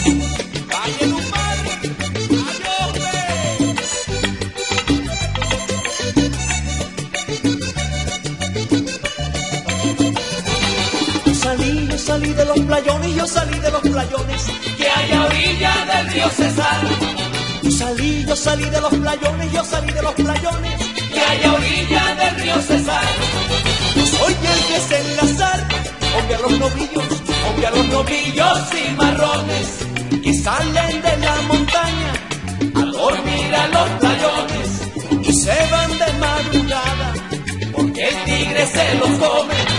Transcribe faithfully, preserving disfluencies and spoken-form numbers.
Salí, yo salí de los playones, yo salí de los playones que hay a orilla del río Cesar. Yo salí, yo salí de los playones, yo salí de los playones que hay a orilla del río Cesar. Soy el desenlazar, obvia los novillos, obvia los novillos y marrones que salen de la montaña a dormir a los playones y se van de madrugada porque el tigre se los come.